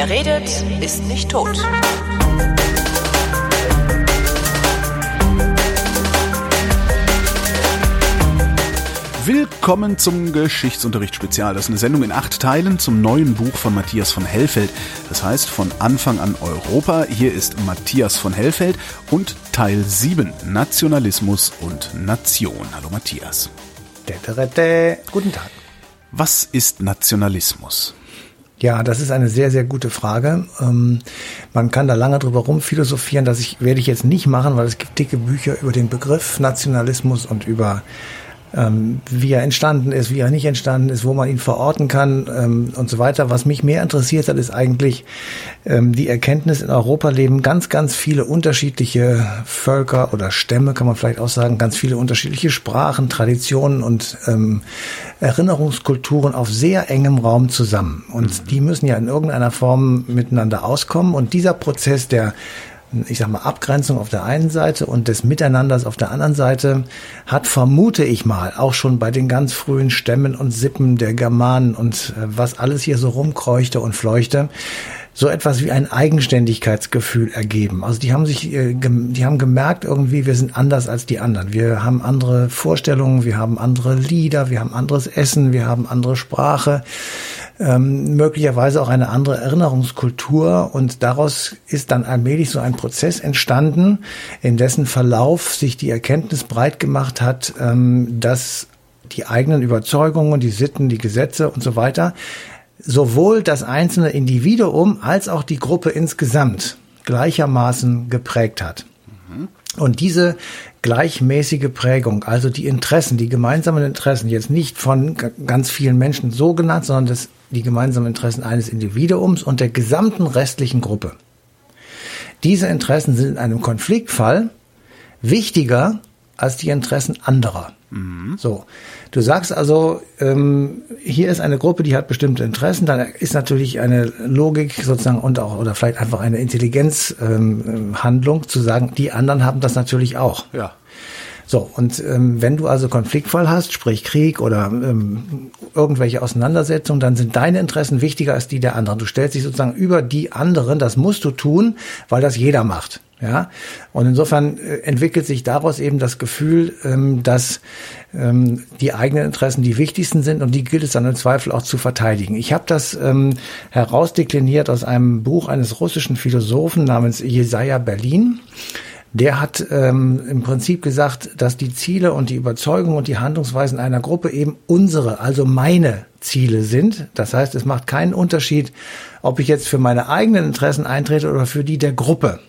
Wer redet, ist nicht tot. Willkommen zum Geschichtsunterricht-Spezial. Das ist eine Sendung in 8 Teilen zum neuen Buch von Matthias von Hellfeld. Das heißt von Anfang an Europa. Hier ist Matthias von Hellfeld und Teil 7, Nationalismus und Nation. Hallo Matthias. Guten Tag. Was ist Nationalismus? Ja, das ist eine sehr, sehr gute Frage. Man kann da lange drüber rumphilosophieren. Werde ich jetzt nicht machen, weil es gibt dicke Bücher über den Begriff Nationalismus und über wie er entstanden ist, wie er nicht entstanden ist, wo man ihn verorten kann und so weiter. Was mich mehr interessiert hat, ist eigentlich die Erkenntnis, in Europa leben ganz, ganz viele unterschiedliche Völker oder Stämme, kann man vielleicht auch sagen, ganz viele unterschiedliche Sprachen, Traditionen und Erinnerungskulturen auf sehr engem Raum zusammen. Und die müssen ja in irgendeiner Form miteinander auskommen. Und dieser Prozess der Abgrenzung auf der einen Seite und des Miteinanders auf der anderen Seite hat, vermute ich mal, auch schon bei den ganz frühen Stämmen und Sippen der Germanen und was alles hier so rumkreuchte und fleuchte, so etwas wie ein Eigenständigkeitsgefühl ergeben. Also die haben gemerkt irgendwie, wir sind anders als die anderen. Wir haben andere Vorstellungen, wir haben andere Lieder, wir haben anderes Essen, wir haben andere Sprache, möglicherweise auch eine andere Erinnerungskultur, und daraus ist dann allmählich so ein Prozess entstanden, in dessen Verlauf sich die Erkenntnis breit gemacht hat, dass die eigenen Überzeugungen, die Sitten, die Gesetze und so weiter sowohl das einzelne Individuum als auch die Gruppe insgesamt gleichermaßen geprägt hat. Und diese gleichmäßige Prägung, also die Interessen, die gemeinsamen Interessen, jetzt nicht von ganz vielen Menschen so genannt, sondern die gemeinsamen Interessen eines Individuums und der gesamten restlichen Gruppe. Diese Interessen sind in einem Konfliktfall wichtiger als die Interessen anderer. So, du sagst also, hier ist eine Gruppe, die hat bestimmte Interessen, dann ist natürlich eine Logik sozusagen und auch oder vielleicht einfach eine Intelligenzhandlung zu sagen, die anderen haben das natürlich auch. Ja. So, und wenn du also Konfliktfall hast, sprich Krieg oder irgendwelche Auseinandersetzungen, dann sind deine Interessen wichtiger als die der anderen. Du stellst dich sozusagen über die anderen, das musst du tun, weil das jeder macht. Ja, und insofern entwickelt sich daraus eben das Gefühl, dass die eigenen Interessen die wichtigsten sind, und die gilt es dann im Zweifel auch zu verteidigen. Ich habe das herausdekliniert aus einem Buch eines russischen Philosophen namens Jesaja Berlin. Der hat im Prinzip gesagt, dass die Ziele und die Überzeugungen und die Handlungsweisen einer Gruppe eben unsere, also meine Ziele sind. Das heißt, es macht keinen Unterschied, ob ich jetzt für meine eigenen Interessen eintrete oder für die der Gruppe.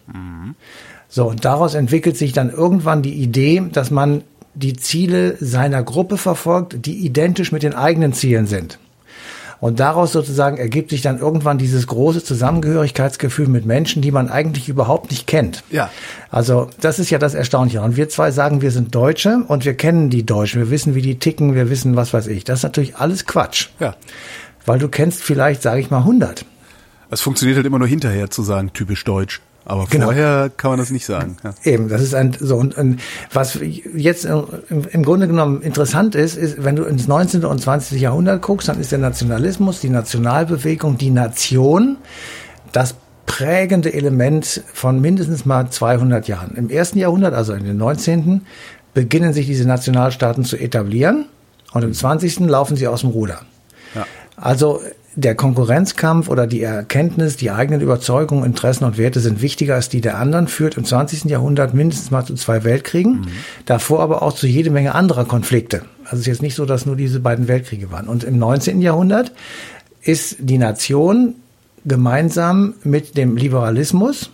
So, und daraus entwickelt sich dann irgendwann die Idee, dass man die Ziele seiner Gruppe verfolgt, die identisch mit den eigenen Zielen sind. Und daraus sozusagen ergibt sich dann irgendwann dieses große Zusammengehörigkeitsgefühl mit Menschen, die man eigentlich überhaupt nicht kennt. Ja. Also das ist ja das Erstaunliche. Und wir zwei sagen, wir sind Deutsche und wir kennen die Deutschen. Wir wissen, wie die ticken, wir wissen, was weiß ich. Das ist natürlich alles Quatsch. Ja. Weil du kennst vielleicht, sage ich mal, 100. Es funktioniert halt immer nur hinterher zu sagen, typisch deutsch. Aber vorher kann man das nicht sagen. Ja. Eben, das ist und was jetzt im Grunde genommen interessant ist, wenn du ins 19. und 20. Jahrhundert guckst, dann ist der Nationalismus, die Nationalbewegung, die Nation, das prägende Element von mindestens mal 200 Jahren. Im ersten Jahrhundert, also in den 19., beginnen sich diese Nationalstaaten zu etablieren, und im 20. laufen sie aus dem Ruder. Ja. Also der Konkurrenzkampf oder die Erkenntnis, die eigenen Überzeugungen, Interessen und Werte sind wichtiger als die der anderen, führt im 20. Jahrhundert mindestens mal zu 2 Weltkriegen, davor aber auch zu jede Menge anderer Konflikte. Also es ist jetzt nicht so, dass nur diese beiden Weltkriege waren. Und im 19. Jahrhundert ist die Nation gemeinsam mit dem Liberalismus,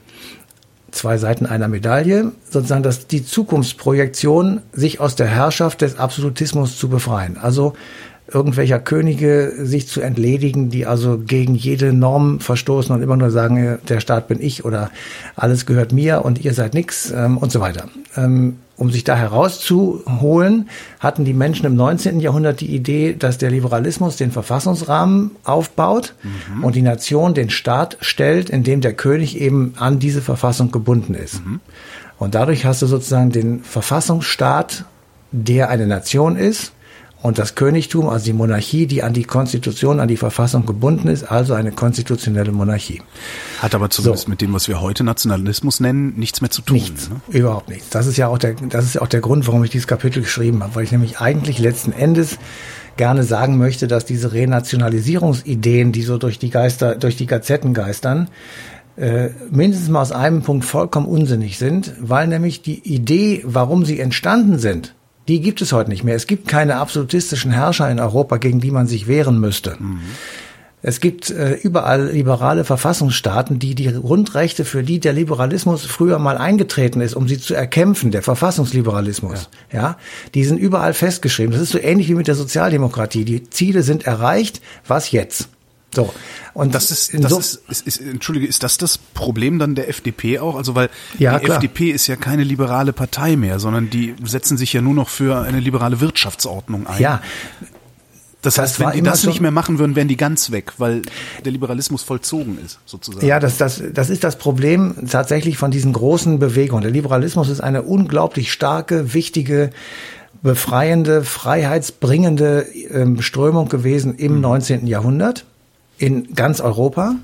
2 Seiten einer Medaille, sozusagen die Zukunftsprojektion, sich aus der Herrschaft des Absolutismus zu befreien. Also irgendwelcher Könige sich zu entledigen, die also gegen jede Norm verstoßen und immer nur sagen, der Staat bin ich oder alles gehört mir und ihr seid nix und so weiter. Um sich da herauszuholen, hatten die Menschen im 19. Jahrhundert die Idee, dass der Liberalismus den Verfassungsrahmen aufbaut und die Nation den Staat stellt, in dem der König eben an diese Verfassung gebunden ist. Und dadurch hast du sozusagen den Verfassungsstaat, der eine Nation ist, Und das Königtum, also die Monarchie, die an die Konstitution, an die Verfassung gebunden ist, also eine konstitutionelle Monarchie. Hat aber zumindest mit dem, was wir heute Nationalismus nennen, nichts mehr zu tun. Nichts, überhaupt nichts. Das ist ja auch der Grund, warum ich dieses Kapitel geschrieben habe, weil ich nämlich eigentlich letzten Endes gerne sagen möchte, dass diese Renationalisierungsideen, die so durch die Gazetten geistern, mindestens mal aus einem Punkt vollkommen unsinnig sind, weil nämlich die Idee, warum sie entstanden sind, die gibt es heute nicht mehr. Es gibt keine absolutistischen Herrscher in Europa, gegen die man sich wehren müsste. Mhm. Es gibt überall liberale Verfassungsstaaten, die Grundrechte, für die der Liberalismus früher mal eingetreten ist, um sie zu erkämpfen, der Verfassungsliberalismus, ja, die sind überall festgeschrieben. Das ist so ähnlich wie mit der Sozialdemokratie. Die Ziele sind erreicht. Was jetzt? So. Und Entschuldige, ist das Problem dann der FDP auch? Also, weil ja, die klar. FDP ist ja keine liberale Partei mehr, sondern die setzen sich ja nur noch für eine liberale Wirtschaftsordnung ein. Ja. Das heißt, wenn die das nicht mehr machen würden, wären die ganz weg, weil der Liberalismus vollzogen ist, sozusagen. Ja, das ist das Problem tatsächlich von diesen großen Bewegungen. Der Liberalismus ist eine unglaublich starke, wichtige, befreiende, freiheitsbringende Strömung gewesen im 19. Jahrhundert in ganz Europa.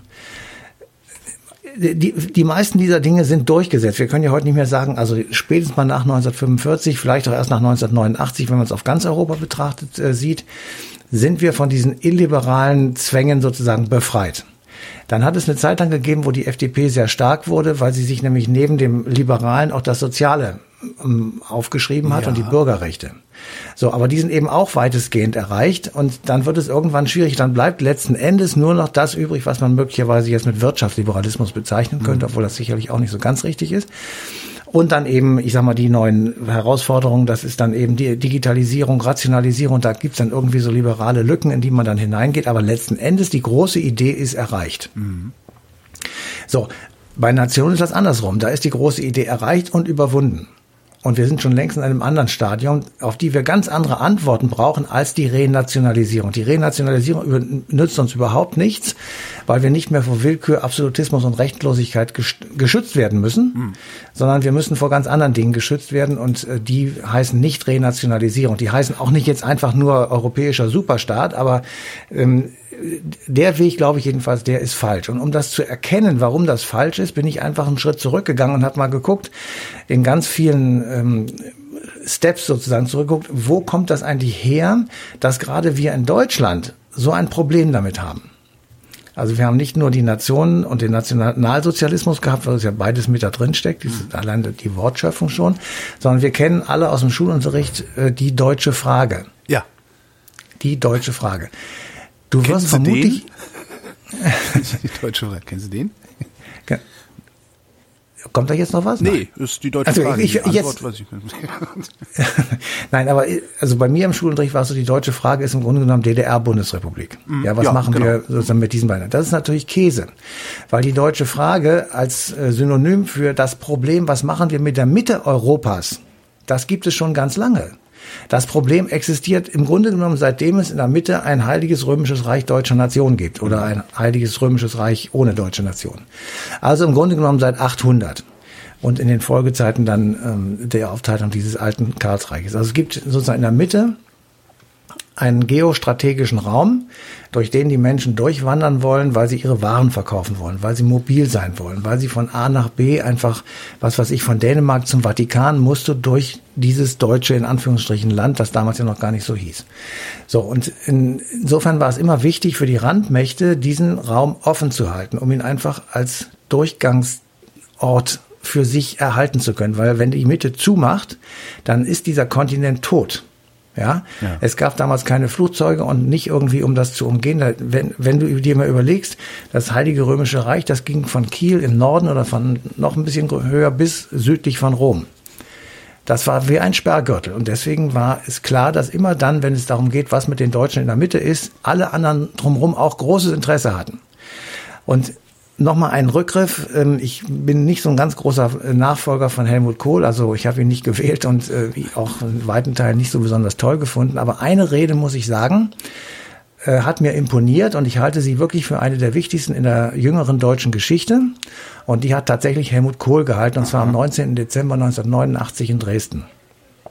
Die meisten dieser Dinge sind durchgesetzt. Wir können ja heute nicht mehr sagen, also spätestens mal nach 1945, vielleicht auch erst nach 1989, wenn man es auf ganz Europa betrachtet sieht, sind wir von diesen illiberalen Zwängen sozusagen befreit. Dann hat es eine Zeit lang gegeben, wo die FDP sehr stark wurde, weil sie sich nämlich neben dem Liberalen auch das Soziale aufgeschrieben hat und die Bürgerrechte. So, aber die sind eben auch weitestgehend erreicht und dann wird es irgendwann schwierig. Dann bleibt letzten Endes nur noch das übrig, was man möglicherweise jetzt mit Wirtschaftsliberalismus bezeichnen könnte, obwohl das sicherlich auch nicht so ganz richtig ist. Und dann eben, ich sag mal, die neuen Herausforderungen, das ist dann eben die Digitalisierung, Rationalisierung, da gibt's dann irgendwie so liberale Lücken, in die man dann hineingeht, aber letzten Endes die große Idee ist erreicht. Mhm. So, bei Nationen ist das andersrum, da ist die große Idee erreicht und überwunden. Und wir sind schon längst in einem anderen Stadium, auf die wir ganz andere Antworten brauchen als die Renationalisierung. Die Renationalisierung nützt uns überhaupt nichts, weil wir nicht mehr vor Willkür, Absolutismus und Rechtlosigkeit geschützt werden müssen, sondern wir müssen vor ganz anderen Dingen geschützt werden und die heißen nicht Renationalisierung. Die heißen auch nicht jetzt einfach nur europäischer Superstaat, aber der Weg, glaube ich jedenfalls, der ist falsch. Und um das zu erkennen, warum das falsch ist, bin ich einfach einen Schritt zurückgegangen und habe mal geguckt, in ganz vielen Steps sozusagen zurückgeguckt, wo kommt das eigentlich her, dass gerade wir in Deutschland so ein Problem damit haben. Also wir haben nicht nur die Nationen und den Nationalsozialismus gehabt, weil es ja beides mit da drin steckt, allein die Wortschöpfung schon, sondern wir kennen alle aus dem Schulunterricht die deutsche Frage. Ja. Die deutsche Frage. Du Kennen wirst Sie vermutlich... Die deutsche Frage. Kennen Sie den? Kommt da jetzt noch was? Nee, ist die deutsche Frage. Die Antwort weiß ich nicht. Nein, aber also bei mir im Schulunterricht war es so, die deutsche Frage ist im Grunde genommen DDR-Bundesrepublik. Ja, was machen wir sozusagen mit diesen beiden? Das ist natürlich Käse, weil die deutsche Frage als Synonym für das Problem, was machen wir mit der Mitte Europas, das gibt es schon ganz lange. Das Problem existiert im Grunde genommen, seitdem es in der Mitte ein heiliges römisches Reich deutscher Nation gibt oder ein heiliges römisches Reich ohne deutsche Nation. Also im Grunde genommen seit 800 und in den Folgezeiten dann der Aufteilung dieses alten Karlsreiches. Also es gibt sozusagen in der Mitte einen geostrategischen Raum, durch den die Menschen durchwandern wollen, weil sie ihre Waren verkaufen wollen, weil sie mobil sein wollen, weil sie von A nach B einfach, was weiß ich, von Dänemark zum Vatikan musste durch dieses deutsche, in Anführungsstrichen, Land, das damals ja noch gar nicht so hieß. So, und insofern war es immer wichtig für die Randmächte, diesen Raum offen zu halten, um ihn einfach als Durchgangsort für sich erhalten zu können, weil wenn die Mitte zumacht, dann ist dieser Kontinent tot. Ja, es gab damals keine Flugzeuge und nicht irgendwie, um das zu umgehen. Wenn du dir mal überlegst, das Heilige Römische Reich, das ging von Kiel im Norden oder von noch ein bisschen höher bis südlich von Rom. Das war wie ein Sperrgürtel und deswegen war es klar, dass immer dann, wenn es darum geht, was mit den Deutschen in der Mitte ist, alle anderen drumherum auch großes Interesse hatten. Und nochmal ein Rückgriff. Ich bin nicht so ein ganz großer Nachfolger von Helmut Kohl, also ich habe ihn nicht gewählt und auch in weiten Teilen nicht so besonders toll gefunden. Aber eine Rede, muss ich sagen, hat mir imponiert und ich halte sie wirklich für eine der wichtigsten in der jüngeren deutschen Geschichte. Und die hat tatsächlich Helmut Kohl gehalten, und zwar am 19. Dezember 1989 in Dresden.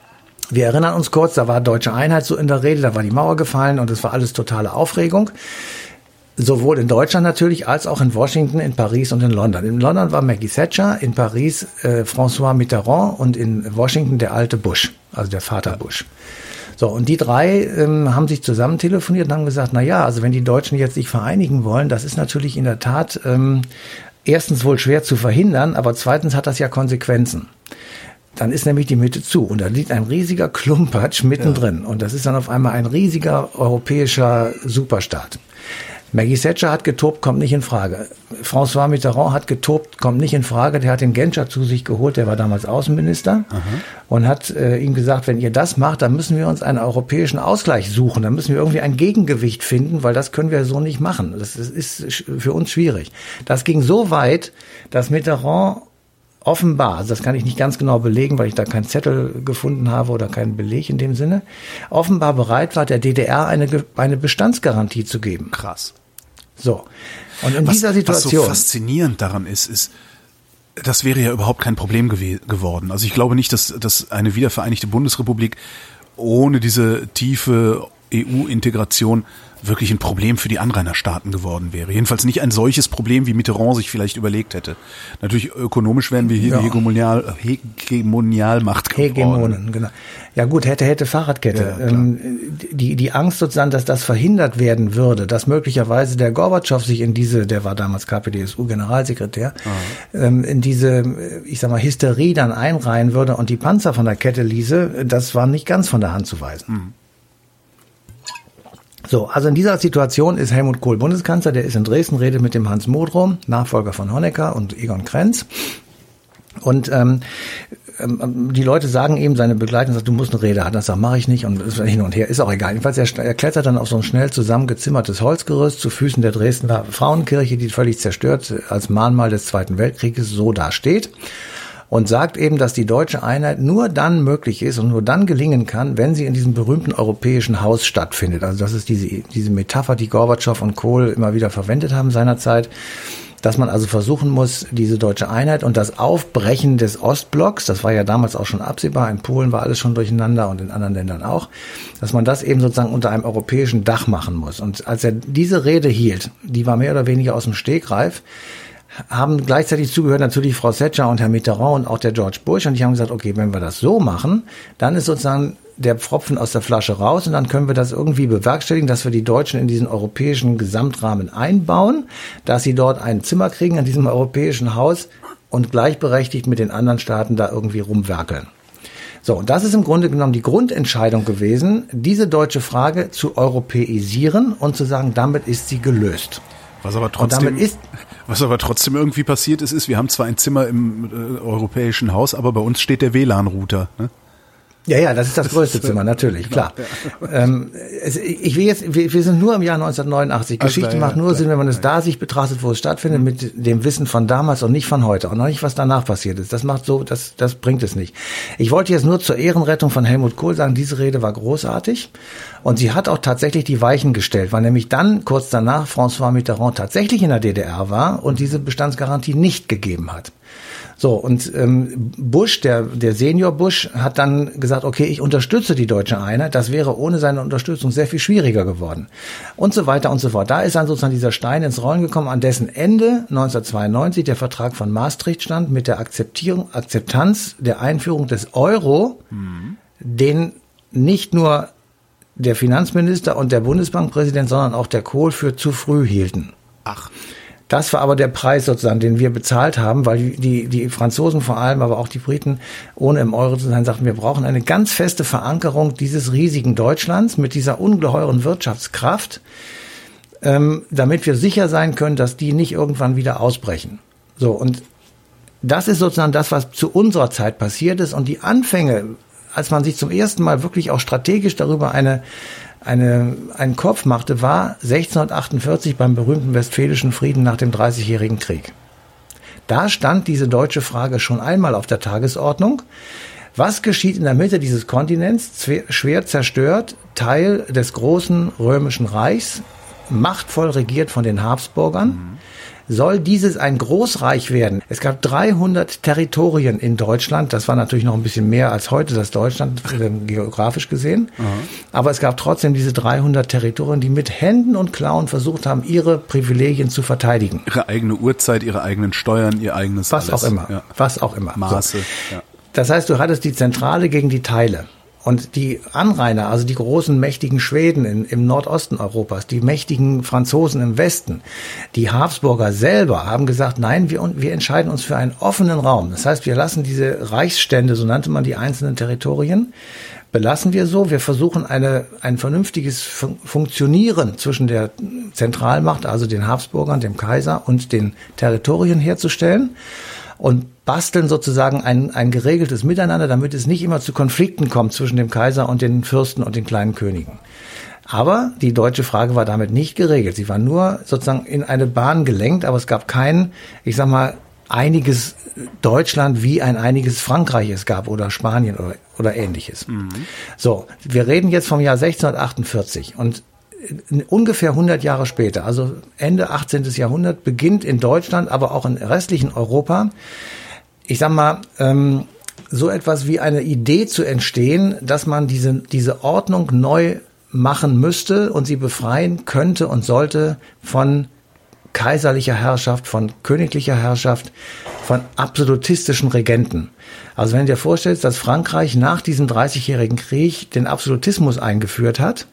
Wir erinnern uns kurz, da war deutsche Einheit so in der Rede, da war die Mauer gefallen und es war alles totale Aufregung. Sowohl in Deutschland natürlich, als auch in Washington, in Paris und in London. In London war Maggie Thatcher, in Paris François Mitterrand und in Washington der alte Bush, also der Vater Bush. So, und die drei haben sich zusammen telefoniert und haben gesagt, na ja, also wenn die Deutschen jetzt sich vereinigen wollen, das ist natürlich in der Tat erstens wohl schwer zu verhindern, aber zweitens hat das ja Konsequenzen. Dann ist nämlich die Mitte zu und da liegt ein riesiger Klumpatsch mittendrin und das ist dann auf einmal ein riesiger europäischer Superstaat. Maggie Thatcher hat getobt, kommt nicht in Frage. François Mitterrand hat getobt, kommt nicht in Frage. Der hat den Genscher zu sich geholt, der war damals Außenminister und hat ihm gesagt, wenn ihr das macht, dann müssen wir uns einen europäischen Ausgleich suchen. Dann müssen wir irgendwie ein Gegengewicht finden, weil das können wir so nicht machen. Das ist für uns schwierig. Das ging so weit, dass Mitterrand offenbar, also das kann ich nicht ganz genau belegen, weil ich da keinen Zettel gefunden habe oder keinen Beleg in dem Sinne, offenbar bereit war, der DDR eine Bestandsgarantie zu geben. Krass. So. Und in dieser Situation. Was so faszinierend daran ist, das wäre ja überhaupt kein Problem geworden. Also ich glaube nicht, dass eine wiedervereinigte Bundesrepublik ohne diese tiefe EU-Integration wirklich ein Problem für die Anrainerstaaten geworden wäre. Jedenfalls nicht ein solches Problem, wie Mitterrand sich vielleicht überlegt hätte. Natürlich ökonomisch wären wir hier die Hegemonialmacht geworden. Hegemonen, genau. Ja gut, hätte Fahrradkette. Ja, die Angst sozusagen, dass das verhindert werden würde, dass möglicherweise der Gorbatschow sich in der war damals KPDSU-Generalsekretär, in diese, ich sag mal, Hysterie dann einreihen würde und die Panzer von der Kette ließe, das war nicht ganz von der Hand zu weisen. So, also in dieser Situation ist Helmut Kohl Bundeskanzler, der ist in Dresden, redet mit dem Hans Modrow, Nachfolger von Honecker und Egon Krenz. Und die Leute sagen ihm, seine Begleiter, sagt, du musst eine Rede halten. Das sagt, mache ich nicht und ist hin und her, ist auch egal. Jedenfalls, er klettert dann auf so ein schnell zusammengezimmertes Holzgerüst zu Füßen der Dresdner Frauenkirche, die völlig zerstört als Mahnmal des Zweiten Weltkrieges so dasteht. Und sagt eben, dass die deutsche Einheit nur dann möglich ist und nur dann gelingen kann, wenn sie in diesem berühmten europäischen Haus stattfindet. Also das ist diese Metapher, die Gorbatschow und Kohl immer wieder verwendet haben seinerzeit, dass man also versuchen muss, diese deutsche Einheit und das Aufbrechen des Ostblocks, das war ja damals auch schon absehbar, in Polen war alles schon durcheinander und in anderen Ländern auch, dass man das eben sozusagen unter einem europäischen Dach machen muss. Und als er diese Rede hielt, die war mehr oder weniger aus dem Stegreif, haben gleichzeitig zugehört natürlich Frau Thatcher und Herr Mitterrand und auch der George Bush und die haben gesagt, okay, wenn wir das so machen, dann ist sozusagen der Pfropfen aus der Flasche raus und dann können wir das irgendwie bewerkstelligen, dass wir die Deutschen in diesen europäischen Gesamtrahmen einbauen, dass sie dort ein Zimmer kriegen in diesem europäischen Haus und gleichberechtigt mit den anderen Staaten da irgendwie rumwerkeln. So, und das ist im Grunde genommen die Grundentscheidung gewesen, diese deutsche Frage zu europäisieren und zu sagen, damit ist sie gelöst. Was aber trotzdem irgendwie passiert ist, wir haben zwar ein Zimmer im europäischen Haus, aber bei uns steht der WLAN-Router. Ne? Ja, das ist das größte Zimmer, natürlich, klar. Ja. Wir sind nur im Jahr 1989. Geschichte macht nur Sinn, wenn man es da sich betrachtet, wo es stattfindet, mit dem Wissen von damals und nicht von heute. Und noch nicht, was danach passiert ist. Das bringt es nicht. Ich wollte jetzt nur zur Ehrenrettung von Helmut Kohl sagen, diese Rede war großartig. Und sie hat auch tatsächlich die Weichen gestellt, weil nämlich dann, kurz danach, François Mitterrand tatsächlich in der DDR war und diese Bestandsgarantie nicht gegeben hat. So, und Bush, der Senior Bush, hat dann gesagt, okay, ich unterstütze die deutsche Einheit. Das wäre ohne seine Unterstützung sehr viel schwieriger geworden. Und so weiter und so fort. Da ist dann sozusagen dieser Stein ins Rollen gekommen, an dessen Ende 1992 der Vertrag von Maastricht stand mit der Akzeptanz der Einführung des Euro, den nicht nur der Finanzminister und der Bundesbankpräsident, sondern auch der Kohl für zu früh hielten. Ach. Das war aber der Preis sozusagen, den wir bezahlt haben, weil die Franzosen vor allem, aber auch die Briten, ohne im Euro zu sein, sagten, wir brauchen eine ganz feste Verankerung dieses riesigen Deutschlands mit dieser ungeheuren Wirtschaftskraft, damit wir sicher sein können, dass die nicht irgendwann wieder ausbrechen. So, und das ist sozusagen das, was zu unserer Zeit passiert ist. Und die Anfänge, als man sich zum ersten Mal wirklich auch strategisch darüber einen Kopf machte, war 1648 beim berühmten Westfälischen Frieden nach dem 30-jährigen Krieg. Da stand diese deutsche Frage schon einmal auf der Tagesordnung. Was geschieht in der Mitte dieses Kontinents, schwer zerstört, Teil des großen römischen Reichs, machtvoll regiert von den Habsburgern, soll dieses ein Großreich werden. Es gab 300 Territorien in Deutschland. Das war natürlich noch ein bisschen mehr als heute das Deutschland, geografisch gesehen. Aber es gab trotzdem diese 300 Territorien, die mit Händen und Klauen versucht haben, ihre Privilegien zu verteidigen. Ihre eigene Uhrzeit, ihre eigenen Steuern, ihr eigenes was alles. Auch immer. Ja. Was auch immer. Maße. So. Ja. Das heißt, du hattest die Zentrale gegen die Teile. Und die Anrainer, also die großen, mächtigen Schweden im Nordosten Europas, die mächtigen Franzosen im Westen, die Habsburger selber haben gesagt, nein, wir entscheiden uns für einen offenen Raum. Das heißt, wir lassen diese Reichsstände, so nannte man die einzelnen Territorien, belassen wir so. Wir versuchen ein vernünftiges Funktionieren zwischen der Zentralmacht, also den Habsburgern, dem Kaiser und den Territorien herzustellen. Und basteln sozusagen ein geregeltes Miteinander, damit es nicht immer zu Konflikten kommt zwischen dem Kaiser und den Fürsten und den kleinen Königen. Aber die deutsche Frage war damit nicht geregelt. Sie war nur sozusagen in eine Bahn gelenkt, aber es gab kein, ich sag mal, einiges Deutschland wie ein einiges Frankreich es gab oder Spanien oder ähnliches. Mhm. So, wir reden jetzt vom Jahr 1648 und ungefähr 100 Jahre später, also Ende 18. Jahrhundert, beginnt in Deutschland, aber auch im restlichen Europa, ich sag mal, so etwas wie eine Idee zu entstehen, dass man diese Ordnung neu machen müsste und sie befreien könnte und sollte von kaiserlicher Herrschaft, von königlicher Herrschaft, von absolutistischen Regenten. Also wenn du dir vorstellst, dass Frankreich nach diesem 30-jährigen Krieg den Absolutismus eingeführt hat,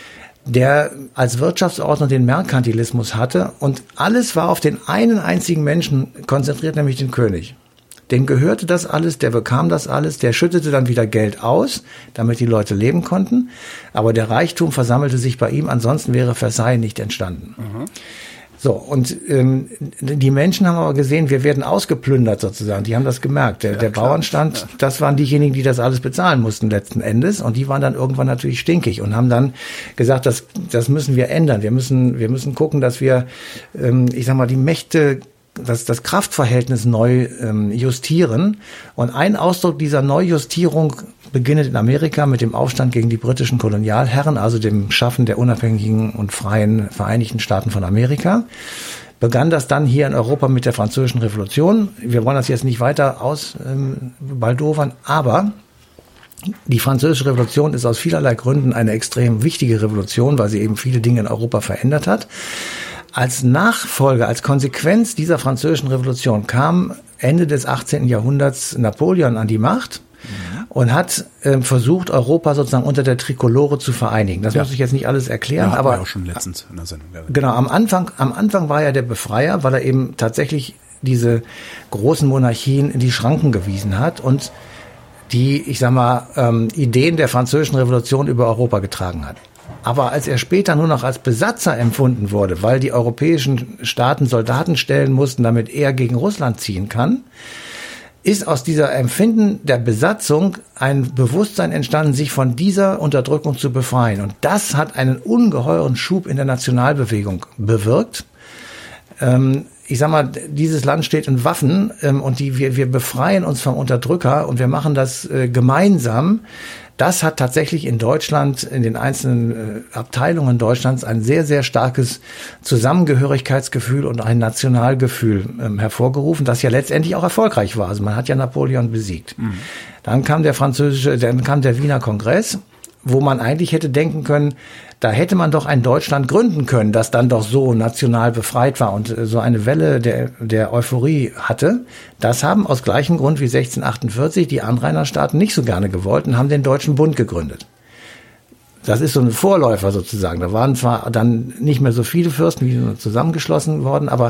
der als Wirtschaftsordnung den Merkantilismus hatte und alles war auf den einen einzigen Menschen konzentriert, nämlich den König. Dem gehörte das alles, der bekam das alles, der schüttete dann wieder Geld aus, damit die Leute leben konnten, aber der Reichtum versammelte sich bei ihm, ansonsten wäre Versailles nicht entstanden. Mhm. So, und die Menschen haben aber gesehen, wir werden ausgeplündert sozusagen, die haben das gemerkt. Der Bauernstand, das waren diejenigen, die das alles bezahlen mussten letzten Endes und die waren dann irgendwann natürlich stinkig und haben dann gesagt, das müssen wir ändern. Wir müssen gucken, dass wir, ich sag mal, die Mächte, das Kraftverhältnis neu justieren. Und ein Ausdruck dieser Neujustierung beginnt in Amerika mit dem Aufstand gegen die britischen Kolonialherren, also dem Schaffen der unabhängigen und freien Vereinigten Staaten von Amerika. Begann das dann hier in Europa mit der Französischen Revolution. Wir wollen das jetzt nicht weiter ausbaldowern, aber die Französische Revolution ist aus vielerlei Gründen eine extrem wichtige Revolution, weil sie eben viele Dinge in Europa verändert hat. Als Nachfolge, als Konsequenz dieser Französischen Revolution kam Ende des 18. Jahrhunderts Napoleon an die Macht und hat versucht, Europa sozusagen unter der Trikolore zu vereinigen. Das muss ich jetzt nicht alles erklären, ja, aber wir auch schon letztens in der Sendung. Genau, am Anfang war er der Befreier, weil er eben tatsächlich diese großen Monarchien in die Schranken gewiesen hat und die, ich sag mal, Ideen der Französischen Revolution über Europa getragen hat. Aber als er später nur noch als Besatzer empfunden wurde, weil die europäischen Staaten Soldaten stellen mussten, damit er gegen Russland ziehen kann, ist aus dieser Empfinden der Besatzung ein Bewusstsein entstanden, sich von dieser Unterdrückung zu befreien. Und das hat einen ungeheuren Schub in der Nationalbewegung bewirkt. Ich sag mal, dieses Land steht in Waffen und wir befreien uns vom Unterdrücker und wir machen das gemeinsam. Das hat tatsächlich in Deutschland, in den einzelnen Abteilungen Deutschlands ein sehr, sehr starkes Zusammengehörigkeitsgefühl und ein Nationalgefühl hervorgerufen, das ja letztendlich auch erfolgreich war. Also man hat ja Napoleon besiegt. Mhm. Dann kam der Wiener Kongress, wo man eigentlich hätte denken können, da hätte man doch ein Deutschland gründen können, das dann doch so national befreit war und so eine Welle der Euphorie hatte. Das haben aus gleichem Grund wie 1648 die Anrainerstaaten nicht so gerne gewollt und haben den Deutschen Bund gegründet. Das ist so ein Vorläufer sozusagen. Da waren zwar dann nicht mehr so viele Fürsten, die zusammengeschlossen worden, aber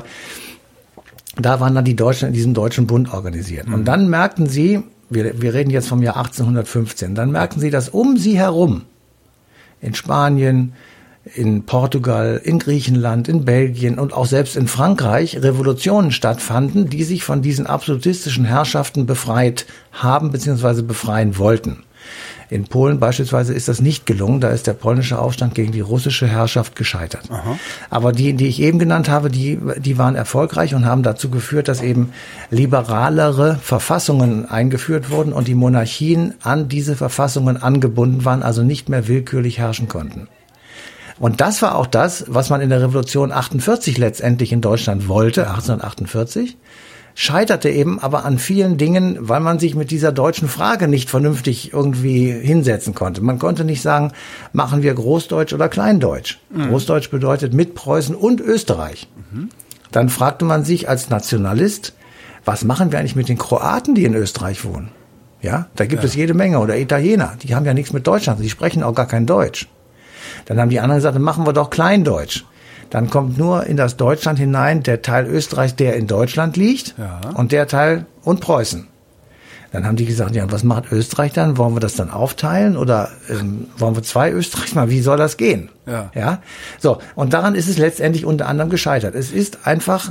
da waren dann die Deutschen in diesem Deutschen Bund organisiert. Und dann merkten sie, wir reden jetzt vom Jahr 1815, dann merkten sie, dass um sie herum in Spanien, in Portugal, in Griechenland, in Belgien und auch selbst in Frankreich Revolutionen stattfanden, die sich von diesen absolutistischen Herrschaften befreit haben bzw. befreien wollten. In Polen beispielsweise ist das nicht gelungen, da ist der polnische Aufstand gegen die russische Herrschaft gescheitert. Aha. Aber die ich eben genannt habe, die waren erfolgreich und haben dazu geführt, dass eben liberalere Verfassungen eingeführt wurden und die Monarchien an diese Verfassungen angebunden waren, also nicht mehr willkürlich herrschen konnten. Und das war auch das, was man in der Revolution 48 letztendlich in Deutschland wollte, 1848. Scheiterte eben aber an vielen Dingen, weil man sich mit dieser deutschen Frage nicht vernünftig irgendwie hinsetzen konnte. Man konnte nicht sagen, machen wir Großdeutsch oder Kleindeutsch. Großdeutsch bedeutet mit Preußen und Österreich. Dann fragte man sich als Nationalist, was machen wir eigentlich mit den Kroaten, die in Österreich wohnen? Ja, da gibt es jede Menge. Oder Italiener, die haben ja nichts mit Deutschland, die sprechen auch gar kein Deutsch. Dann haben die anderen gesagt, dann machen wir doch Kleindeutsch. Dann kommt nur in das Deutschland hinein der Teil Österreichs, der in Deutschland liegt, und der Teil und Preußen. Dann haben die gesagt, ja, was macht Österreich dann? Wollen wir das dann aufteilen oder wollen wir 2 Österreich machen? Wie soll das gehen? Ja. So, und daran ist es letztendlich unter anderem gescheitert. Es ist einfach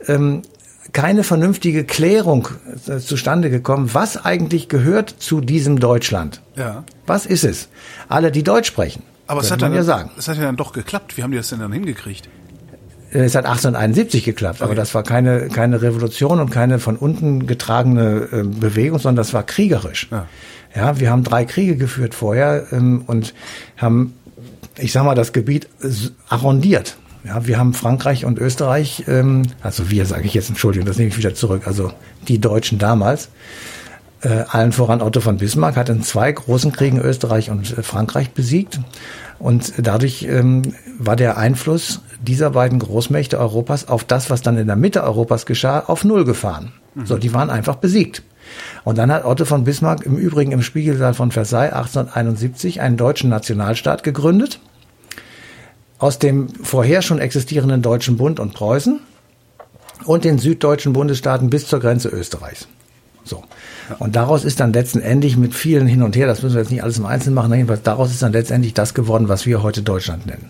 keine vernünftige Klärung zustande gekommen, was eigentlich gehört zu diesem Deutschland. Ja. Was ist es? Alle, die Deutsch sprechen. Aber es hat ja dann doch geklappt. Wie haben die das denn dann hingekriegt? Es hat 1871 geklappt, aber das war keine Revolution und keine von unten getragene Bewegung, sondern das war kriegerisch. Ja, wir haben 3 Kriege geführt vorher und haben, ich sag mal, das Gebiet arrondiert. Ja, wir haben Frankreich und Österreich, also wir sage ich jetzt, Entschuldigung, das nehme ich wieder zurück, also die Deutschen damals, allen voran Otto von Bismarck, hat in 2 großen Kriegen Österreich und Frankreich besiegt. Und dadurch war der Einfluss dieser beiden Großmächte Europas auf das, was dann in der Mitte Europas geschah, auf Null gefahren. So, die waren einfach besiegt. Und dann hat Otto von Bismarck im Übrigen im Spiegelsaal von Versailles 1871 einen deutschen Nationalstaat gegründet, aus dem vorher schon existierenden Deutschen Bund und Preußen und den süddeutschen Bundesstaaten bis zur Grenze Österreichs. So. Und daraus ist dann letztendlich mit vielen hin und her, das müssen wir jetzt nicht alles im Einzelnen machen, jedenfalls daraus ist dann letztendlich das geworden, was wir heute Deutschland nennen.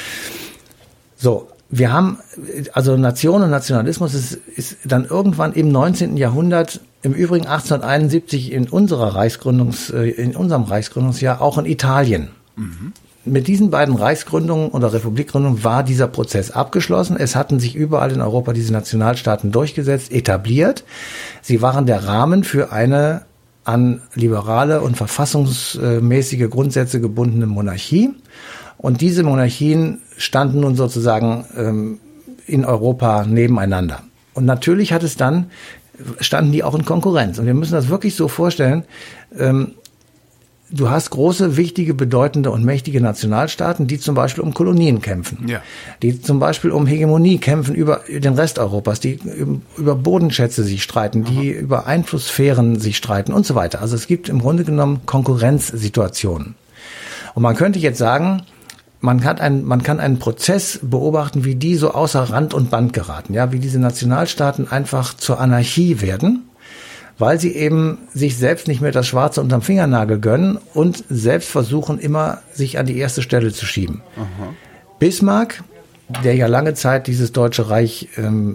So, wir haben, also Nation und Nationalismus ist dann irgendwann im 19. Jahrhundert, im Übrigen 1871 in unserem Reichsgründungsjahr auch in Italien. Mit diesen beiden Reichsgründungen oder Republikgründungen war dieser Prozess abgeschlossen. Es hatten sich überall in Europa diese Nationalstaaten durchgesetzt, etabliert. Sie waren der Rahmen für eine an liberale und verfassungsmäßige Grundsätze gebundene Monarchie. Und diese Monarchien standen nun sozusagen in Europa nebeneinander. Und natürlich standen die auch in Konkurrenz. Und wir müssen das wirklich so vorstellen, du hast große, wichtige, bedeutende und mächtige Nationalstaaten, die zum Beispiel um Kolonien kämpfen, die zum Beispiel um Hegemonie kämpfen über den Rest Europas, die über Bodenschätze sich streiten, die über Einflusssphären sich streiten und so weiter. Also es gibt im Grunde genommen Konkurrenzsituationen. Und man könnte jetzt sagen, man kann einen Prozess beobachten, wie die so außer Rand und Band geraten, ja, wie diese Nationalstaaten einfach zur Anarchie werden, weil sie eben sich selbst nicht mehr das Schwarze unterm Fingernagel gönnen und selbst versuchen, immer sich an die erste Stelle zu schieben. Bismarck, der ja lange Zeit dieses Deutsche Reich,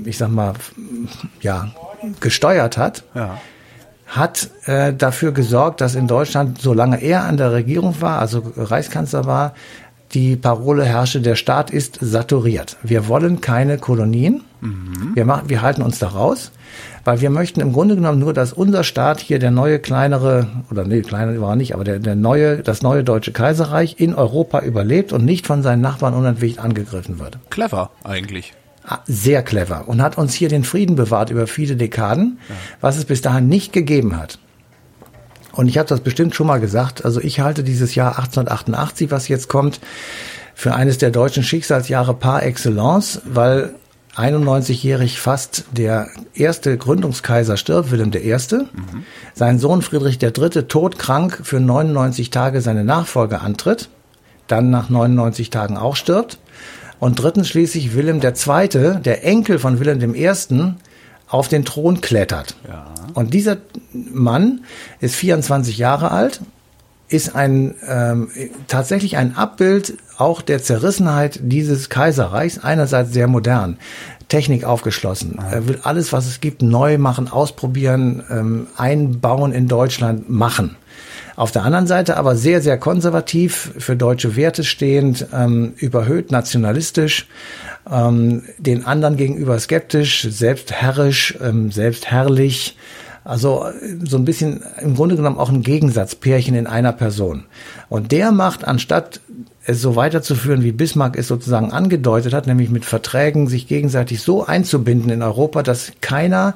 gesteuert hat, hat dafür gesorgt, dass in Deutschland, solange er an der Regierung war, also Reichskanzler war, die Parole herrsche, der Staat ist saturiert. Wir wollen keine Kolonien. Wir halten uns da raus, weil wir möchten im Grunde genommen nur, dass unser Staat hier der neue kleinere war er nicht, aber das neue Deutsche Kaiserreich in Europa überlebt und nicht von seinen Nachbarn unentwegt angegriffen wird. Clever eigentlich. Sehr clever und hat uns hier den Frieden bewahrt über viele Dekaden, was es bis dahin nicht gegeben hat. Und ich habe das bestimmt schon mal gesagt, also ich halte dieses Jahr 1888, was jetzt kommt, für eines der deutschen Schicksalsjahre par excellence, weil 91-jährig fast der erste Gründungskaiser stirbt, Wilhelm I. Sein Sohn Friedrich III. Todkrank für 99 Tage seine Nachfolge antritt, dann nach 99 Tagen auch stirbt. Und drittens schließlich Wilhelm II., der Enkel von Wilhelm I., auf den Thron klettert. Ja. Und dieser Mann ist 24 Jahre alt, ist tatsächlich ein Abbild auch der Zerrissenheit dieses Kaiserreichs, einerseits sehr modern, Technik aufgeschlossen. Er will alles, was es gibt, neu machen, ausprobieren, einbauen in Deutschland, machen. Auf der anderen Seite aber sehr, sehr konservativ, für deutsche Werte stehend, überhöht nationalistisch, den anderen gegenüber skeptisch, selbst herrisch, selbst herrlich, Also so ein bisschen im Grunde genommen auch ein Gegensatzpärchen in einer Person. Und der macht, anstatt es so weiterzuführen, wie Bismarck es sozusagen angedeutet hat, nämlich mit Verträgen sich gegenseitig so einzubinden in Europa, dass keiner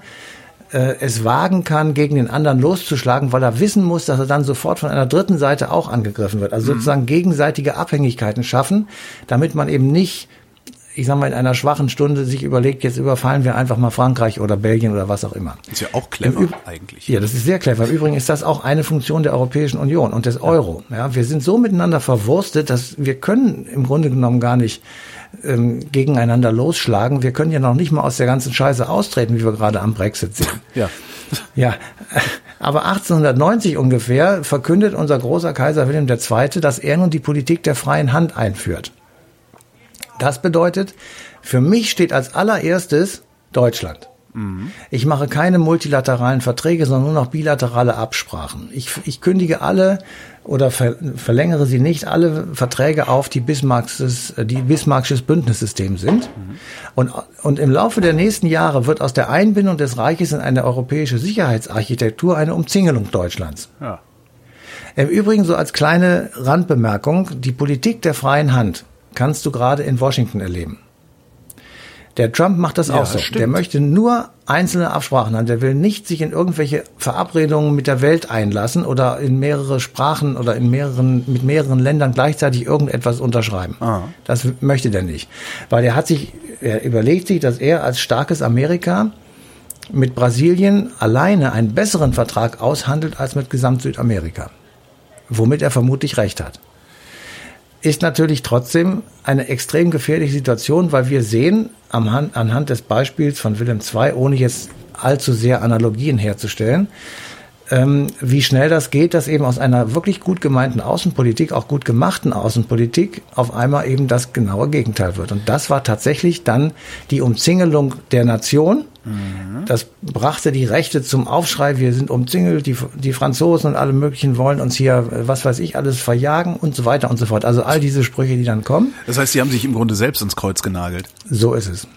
es wagen kann, gegen den anderen loszuschlagen, weil er wissen muss, dass er dann sofort von einer dritten Seite auch angegriffen wird. Also sozusagen gegenseitige Abhängigkeiten schaffen, damit man eben nicht, ich sag mal, in einer schwachen Stunde sich überlegt, jetzt überfallen wir einfach mal Frankreich oder Belgien oder was auch immer. Ist ja auch clever eigentlich. Ja, das ist sehr clever. Im Übrigen ist das auch eine Funktion der Europäischen Union und des Euro. Ja, wir sind so miteinander verwurstet, dass wir können im Grunde genommen gar nicht gegeneinander losschlagen. Wir können ja noch nicht mal aus der ganzen Scheiße austreten, wie wir gerade am Brexit sehen. Ja. Ja, aber 1890 ungefähr verkündet unser großer Kaiser Wilhelm II., dass er nun die Politik der freien Hand einführt. Das bedeutet, für mich steht als allererstes Deutschland. Ich mache keine multilateralen Verträge, sondern nur noch bilaterale Absprachen. Ich kündige alle oder verlängere sie nicht, alle Verträge auf, die Bismarckisches Bündnissystem sind. Und im Laufe der nächsten Jahre wird aus der Einbindung des Reiches in eine europäische Sicherheitsarchitektur eine Umzingelung Deutschlands. Ja. Im Übrigen so als kleine Randbemerkung, die Politik der freien Hand kannst du gerade in Washington erleben. Der Trump macht das auch so. Stimmt. Der möchte nur einzelne Absprachen haben. Der will nicht sich in irgendwelche Verabredungen mit der Welt einlassen oder in mehrere Sprachen oder mit mehreren Ländern gleichzeitig irgendetwas unterschreiben. Ah. Das möchte der nicht. Weil er überlegt sich, dass er als starkes Amerika mit Brasilien alleine einen besseren Vertrag aushandelt als mit Gesamt Südamerika. Womit er vermutlich recht hat. Ist natürlich trotzdem eine extrem gefährliche Situation, weil wir sehen anhand des Beispiels von Wilhelm II, ohne jetzt allzu sehr Analogien herzustellen, wie schnell das geht, dass eben aus einer wirklich gut gemeinten Außenpolitik, auch gut gemachten Außenpolitik, auf einmal eben das genaue Gegenteil wird. Und das war tatsächlich dann die Umzingelung der Nation. Das brachte die Rechte zum Aufschrei, wir sind umzingelt, die Franzosen und alle möglichen wollen uns hier, was weiß ich, alles verjagen und so weiter und so fort. Also all diese Sprüche, die dann kommen. Das heißt, sie haben sich im Grunde selbst ins Kreuz genagelt. So ist es.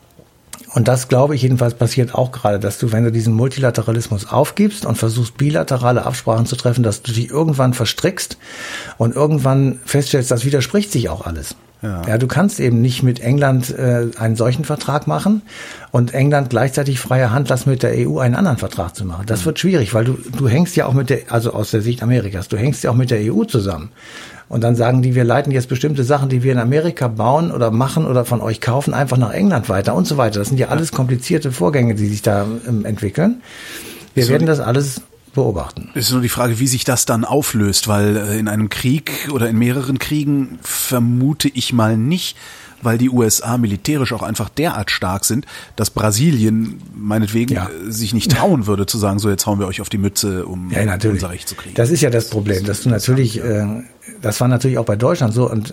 Und das, glaube ich, jedenfalls passiert auch gerade, dass du, wenn du diesen Multilateralismus aufgibst und versuchst, bilaterale Absprachen zu treffen, dass du die irgendwann verstrickst und irgendwann feststellst, das widerspricht sich auch alles. Ja, du kannst eben nicht mit England einen solchen Vertrag machen und England gleichzeitig freie Hand lassen, mit der EU einen anderen Vertrag zu machen. Das wird schwierig, weil du hängst ja auch also aus der Sicht Amerikas, du hängst ja auch mit der EU zusammen. Und dann sagen die, wir leiten jetzt bestimmte Sachen, die wir in Amerika bauen oder machen oder von euch kaufen, einfach nach England weiter und so weiter. Das sind ja alles komplizierte Vorgänge, die sich da entwickeln. Wir werden das alles beobachten. Es ist nur die Frage, wie sich das dann auflöst, weil in einem Krieg oder in mehreren Kriegen vermute ich mal nicht, weil die USA militärisch auch einfach derart stark sind, dass Brasilien meinetwegen sich nicht trauen würde zu sagen, so jetzt hauen wir euch auf die Mütze, um unser Recht zu kriegen. Das ist ja das Problem, dass du natürlich, das war natürlich auch bei Deutschland so und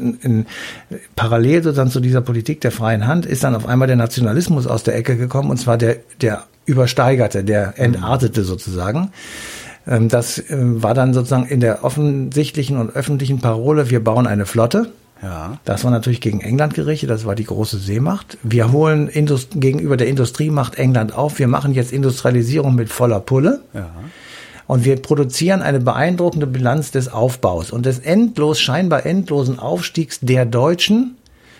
parallel sozusagen zu dieser Politik der freien Hand ist dann auf einmal der Nationalismus aus der Ecke gekommen und zwar der übersteigerte, der entartete sozusagen. Das war dann sozusagen in der offensichtlichen und öffentlichen Parole, wir bauen eine Flotte. Ja. Das war natürlich gegen England gerichtet, das war die große Seemacht. Wir holen gegenüber der Industriemacht England auf, wir machen jetzt Industrialisierung mit voller Pulle. Ja. Und wir produzieren eine beeindruckende Bilanz des Aufbaus und des scheinbar endlosen Aufstiegs der Deutschen,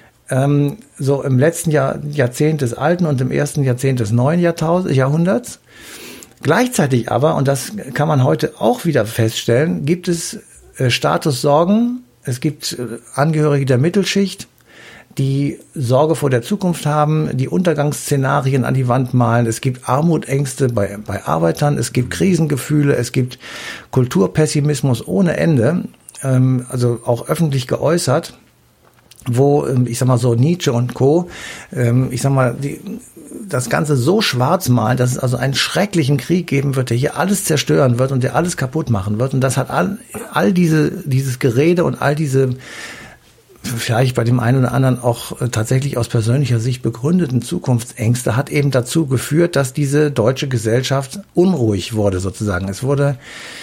so im letzten Jahrzehnt des alten und im ersten Jahrzehnt des neuen Jahrhunderts. Gleichzeitig aber, und das kann man heute auch wieder feststellen, gibt es Statussorgen. Es gibt Angehörige der Mittelschicht, die Sorge vor der Zukunft haben, die Untergangsszenarien an die Wand malen. Es gibt Armutängste bei Arbeitern, es gibt Krisengefühle, es gibt Kulturpessimismus ohne Ende, also auch öffentlich geäußert, wo, ich sag mal so, Nietzsche und Co., ich sag mal, das Ganze so schwarz malen, dass es also einen schrecklichen Krieg geben wird, der hier alles zerstören wird und der alles kaputt machen wird. Und das hat all dieses Gerede und all diese vielleicht bei dem einen oder anderen auch tatsächlich aus persönlicher Sicht begründeten Zukunftsängste hat eben dazu geführt, dass diese deutsche Gesellschaft unruhig wurde sozusagen. Es wurde,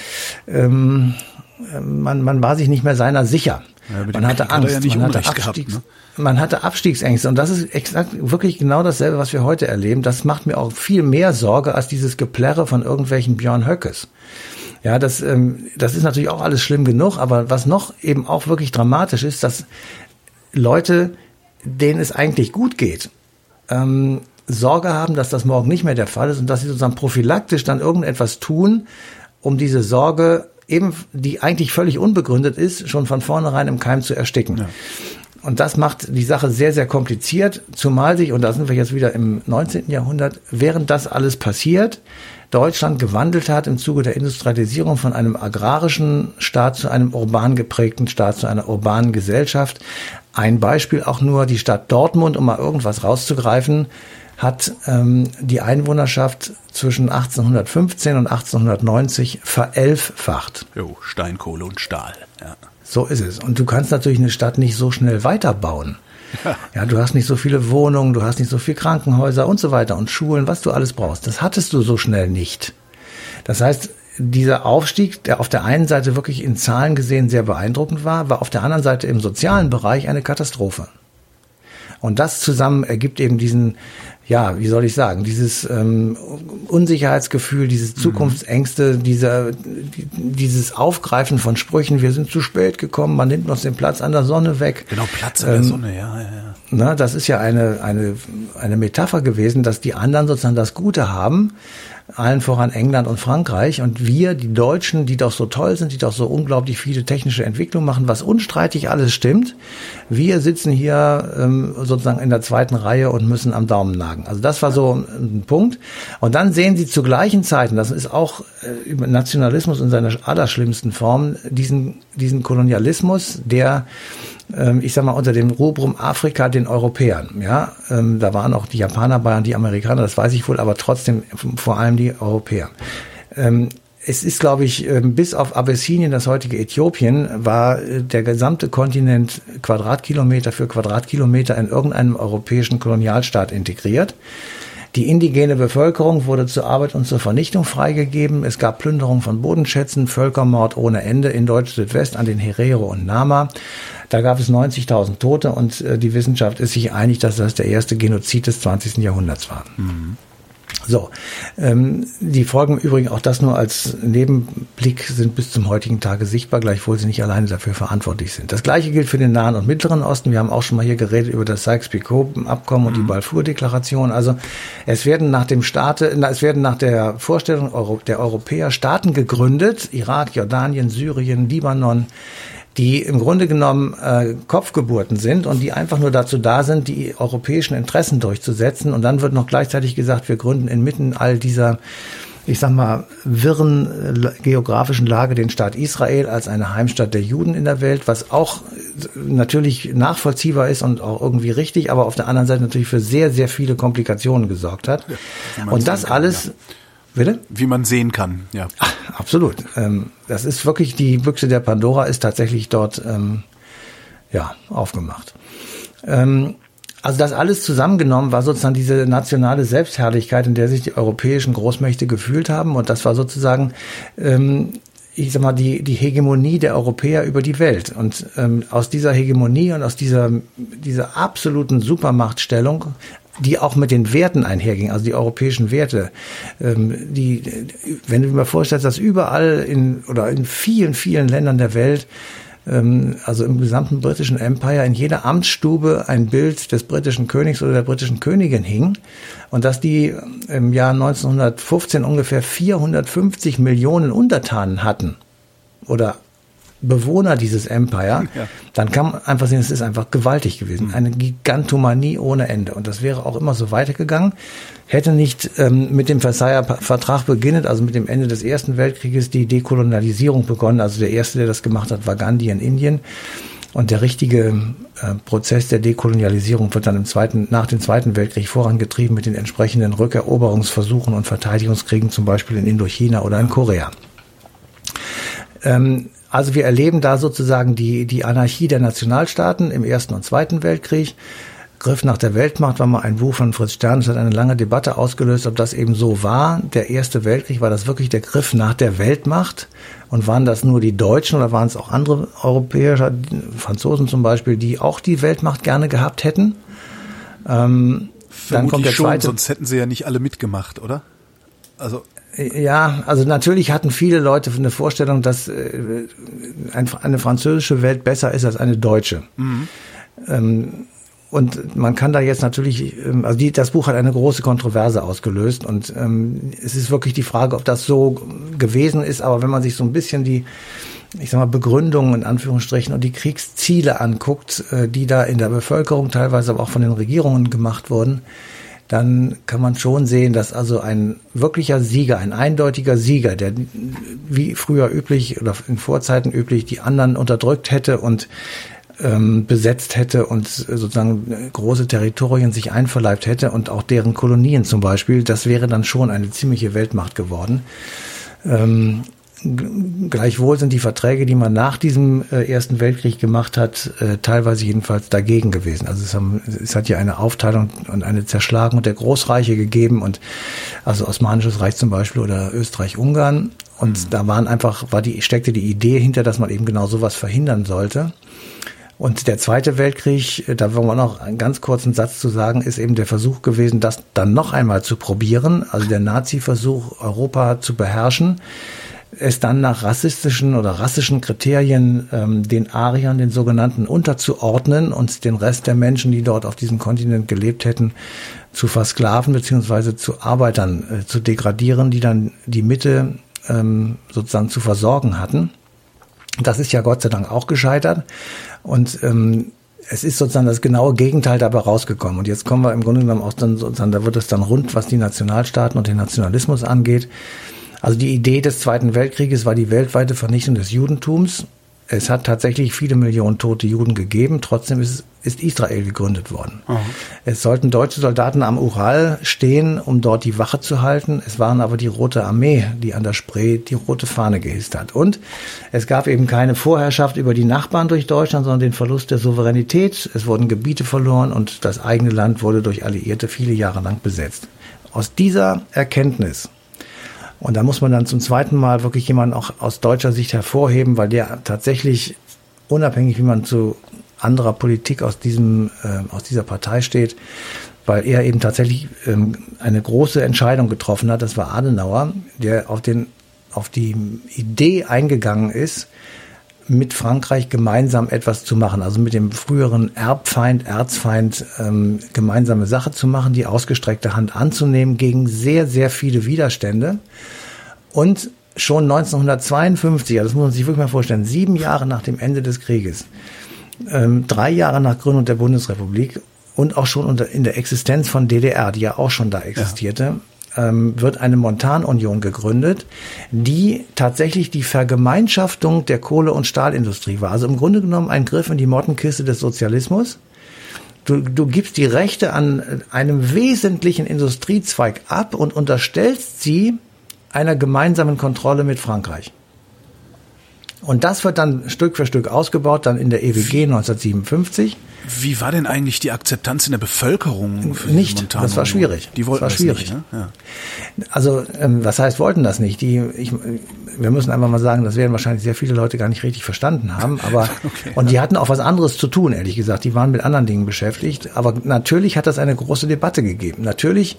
man war sich nicht mehr seiner sicher. Ja, man hatte Angst, man hatte Abstiegsängste und das ist exakt wirklich genau dasselbe, was wir heute erleben. Das macht mir auch viel mehr Sorge als dieses Geplärre von irgendwelchen Björn Höckes. Ja, das ist natürlich auch alles schlimm genug, aber was noch eben auch wirklich dramatisch ist, dass Leute, denen es eigentlich gut geht, Sorge haben, dass das morgen nicht mehr der Fall ist und dass sie sozusagen prophylaktisch dann irgendetwas tun, um diese Sorge eben, die eigentlich völlig unbegründet ist, schon von vornherein im Keim zu ersticken. Ja. Und das macht die Sache sehr, sehr kompliziert, zumal sich, und da sind wir jetzt wieder im 19. Jahrhundert, während das alles passiert, Deutschland gewandelt hat im Zuge der Industrialisierung von einem agrarischen Staat zu einem urban geprägten Staat, zu einer urbanen Gesellschaft. Ein Beispiel auch nur, die Stadt Dortmund, um mal irgendwas rauszugreifen, hat die Einwohnerschaft zwischen 1815 und 1890 verelffacht. Jo, Steinkohle und Stahl. Ja. So ist es. Und du kannst natürlich eine Stadt nicht so schnell weiterbauen. Ja, du hast nicht so viele Wohnungen, du hast nicht so viele Krankenhäuser und so weiter und Schulen, was du alles brauchst. Das hattest du so schnell nicht. Das heißt, dieser Aufstieg, der auf der einen Seite wirklich in Zahlen gesehen sehr beeindruckend war auf der anderen Seite im sozialen Bereich eine Katastrophe. Und das zusammen ergibt eben diesen, ja, wie soll ich sagen, dieses Unsicherheitsgefühl, diese Zukunftsängste, dieses Aufgreifen von Sprüchen, wir sind zu spät gekommen, man nimmt uns den Platz an der Sonne weg. Genau, Platz an der Sonne, ja. Na, das ist ja eine Metapher gewesen, dass die anderen sozusagen das Gute haben, allen voran England und Frankreich, und wir, die Deutschen, die doch so toll sind, die doch so unglaublich viele technische Entwicklungen machen, was unstreitig alles stimmt, wir sitzen hier sozusagen in der zweiten Reihe und müssen am Daumen nagen. Also das war so ein Punkt. Und dann sehen Sie zu gleichen Zeiten, das ist auch Nationalismus in seiner allerschlimmsten Form, diesen Kolonialismus, der ich sag mal, unter dem Rubrum Afrika den Europäern, ja, da waren auch die Japaner bei und die Amerikaner, das weiß ich wohl, aber trotzdem vor allem die Europäer. Es ist, glaube ich, bis auf Abessinien, das heutige Äthiopien, war der gesamte Kontinent Quadratkilometer für Quadratkilometer in irgendeinem europäischen Kolonialstaat integriert. Die indigene Bevölkerung wurde zur Arbeit und zur Vernichtung freigegeben. Es gab Plünderung von Bodenschätzen, Völkermord ohne Ende in Deutsch-Südwest an den Herero und Nama. Da gab es 90.000 Tote und die Wissenschaft ist sich einig, dass das der erste Genozid des 20. Jahrhunderts war. Mhm. So, die Folgen übrigens, auch das nur als Nebenblick, sind bis zum heutigen Tage sichtbar, gleichwohl sie nicht alleine dafür verantwortlich sind. Das Gleiche gilt für den Nahen und Mittleren Osten. Wir haben auch schon mal hier geredet über das Sykes-Picot-Abkommen und die Balfour-Deklaration. Also es werden nach der Vorstellung der Europäer Staaten gegründet, Irak, Jordanien, Syrien, Libanon, die im Grunde genommen Kopfgeburten sind und die einfach nur dazu da sind, die europäischen Interessen durchzusetzen. Und dann wird noch gleichzeitig gesagt, wir gründen inmitten all dieser, ich sag mal, wirren geografischen Lage den Staat Israel als eine Heimstatt der Juden in der Welt, was auch natürlich nachvollziehbar ist und auch irgendwie richtig, aber auf der anderen Seite natürlich für sehr, sehr viele Komplikationen gesorgt hat. Ja, und das alles... Ja. Bitte? Wie man sehen kann, ja. Ach, absolut. Das ist wirklich, die Büchse der Pandora ist tatsächlich dort aufgemacht. Also das alles zusammengenommen war sozusagen diese nationale Selbstherrlichkeit, in der sich die europäischen Großmächte gefühlt haben. Und das war sozusagen, ich sag mal, die Hegemonie der Europäer über die Welt. Und aus dieser Hegemonie und aus dieser absoluten Supermachtstellung, die auch mit den Werten einherging, also die europäischen Werte, wenn du dir mal vorstellst, dass überall in vielen, vielen Ländern der Welt, also im gesamten britischen Empire, in jeder Amtsstube ein Bild des britischen Königs oder der britischen Königin hing und dass die im Jahr 1915 ungefähr 450 Millionen Untertanen hatten oder Bewohner dieses Empire, dann kann man einfach sehen, es ist einfach gewaltig gewesen. Eine Gigantomanie ohne Ende. Und das wäre auch immer so weitergegangen. Hätte nicht mit dem Versailler Vertrag beginnend, also mit dem Ende des Ersten Weltkrieges, die Dekolonialisierung begonnen. Also der Erste, der das gemacht hat, war Gandhi in Indien. Und der richtige Prozess der Dekolonialisierung wird dann nach dem Zweiten Weltkrieg vorangetrieben mit den entsprechenden Rückeroberungsversuchen und Verteidigungskriegen, zum Beispiel in Indochina oder in Korea. Also wir erleben da sozusagen die Anarchie der Nationalstaaten im Ersten und Zweiten Weltkrieg. Griff nach der Weltmacht war mal ein Buch von Fritz Stern, das hat eine lange Debatte ausgelöst, ob das eben so war. Der Erste Weltkrieg, war das wirklich der Griff nach der Weltmacht? Und waren das nur die Deutschen oder waren es auch andere Europäer, Franzosen zum Beispiel, die auch die Weltmacht gerne gehabt hätten? Dann kommt der zweite. Sonst hätten sie ja nicht alle mitgemacht, oder? Ja, also natürlich hatten viele Leute eine Vorstellung, dass eine französische Welt besser ist als eine deutsche. Mhm. Und man kann da jetzt natürlich, das Buch hat eine große Kontroverse ausgelöst und es ist wirklich die Frage, ob das so gewesen ist. Aber wenn man sich so ein bisschen die, Begründungen in Anführungsstrichen und die Kriegsziele anguckt, die da in der Bevölkerung teilweise aber auch von den Regierungen gemacht wurden, dann kann man schon sehen, dass also ein wirklicher Sieger, ein eindeutiger Sieger, der wie früher üblich oder in Vorzeiten üblich die anderen unterdrückt hätte und besetzt hätte und sozusagen große Territorien sich einverleibt hätte und auch deren Kolonien zum Beispiel, das wäre dann schon eine ziemliche Weltmacht geworden. Gleichwohl sind die Verträge, die man nach diesem Ersten Weltkrieg gemacht hat, teilweise jedenfalls dagegen gewesen. Also es hat ja eine Aufteilung und eine Zerschlagung der Großreiche gegeben und also Osmanisches Reich zum Beispiel oder Österreich-Ungarn. Und da steckte die Idee hinter, dass man eben genau sowas verhindern sollte. Und der Zweite Weltkrieg, da wollen wir noch einen ganz kurzen Satz zu sagen, ist eben der Versuch gewesen, das dann noch einmal zu probieren. Also der Nazi-Versuch, Europa zu beherrschen, es dann nach rassistischen oder rassischen Kriterien den Ariern, den sogenannten, unterzuordnen und den Rest der Menschen, die dort auf diesem Kontinent gelebt hätten, zu versklaven bzw. zu Arbeitern zu degradieren, die dann die Mitte sozusagen zu versorgen hatten. Das ist ja Gott sei Dank auch gescheitert. Und es ist sozusagen das genaue Gegenteil dabei rausgekommen. Und jetzt kommen wir im Grunde genommen auch dann sozusagen, da wird es dann rund, was die Nationalstaaten und den Nationalismus angeht. Also die Idee des Zweiten Weltkrieges war die weltweite Vernichtung des Judentums. Es hat tatsächlich viele Millionen tote Juden gegeben. Trotzdem ist Israel gegründet worden. Mhm. Es sollten deutsche Soldaten am Ural stehen, um dort die Wache zu halten. Es waren aber die Rote Armee, die an der Spree die rote Fahne gehisst hat. Und es gab eben keine Vorherrschaft über die Nachbarn durch Deutschland, sondern den Verlust der Souveränität. Es wurden Gebiete verloren und das eigene Land wurde durch Alliierte viele Jahre lang besetzt. Aus dieser Erkenntnis, und da muss man dann zum zweiten Mal wirklich jemanden auch aus deutscher Sicht hervorheben, weil der tatsächlich, unabhängig wie man zu anderer Politik aus dieser Partei steht, weil er eben tatsächlich eine große Entscheidung getroffen hat, das war Adenauer, der auf die Idee eingegangen ist, mit Frankreich gemeinsam etwas zu machen, also mit dem früheren Erzfeind gemeinsame Sache zu machen, die ausgestreckte Hand anzunehmen gegen sehr, sehr viele Widerstände. Und schon 1952, das muss man sich wirklich mal vorstellen, 7 Jahre nach dem Ende des Krieges, 3 Jahre nach Gründung der Bundesrepublik und auch schon in der Existenz von DDR, die ja auch schon da existierte, wird eine Montanunion gegründet, die tatsächlich die Vergemeinschaftung der Kohle- und Stahlindustrie war. Also im Grunde genommen ein Griff in die Mottenkiste des Sozialismus. Du gibst die Rechte an einem wesentlichen Industriezweig ab und unterstellst sie einer gemeinsamen Kontrolle mit Frankreich. Und das wird dann Stück für Stück ausgebaut, dann in der EWG 1957. Wie war denn eigentlich die Akzeptanz in der Bevölkerung für nicht? Montanunion? Das war schwierig. Die wollten das nicht, ne? Ja. Also, was heißt wollten das nicht? Wir müssen einfach mal sagen, das werden wahrscheinlich sehr viele Leute gar nicht richtig verstanden haben, aber okay, und die hatten auch was anderes zu tun, ehrlich gesagt. Die waren mit anderen Dingen beschäftigt, aber natürlich hat das eine große Debatte gegeben. Natürlich